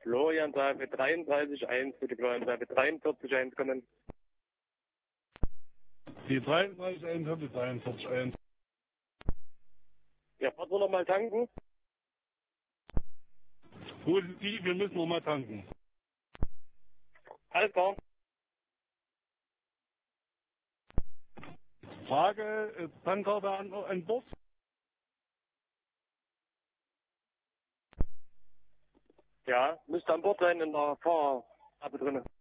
Florian Seife 33.1, bitte Florian Seife 43.1 kommen. Die 33.1 hat die 43.1. Ja, fahren wir nochmal tanken? Positiv, wir müssen nochmal tanken. Alles klar. Frage, ist Tankkarte an Bord? Ja, müsste an Bord sein in der Fahrerkarte drin.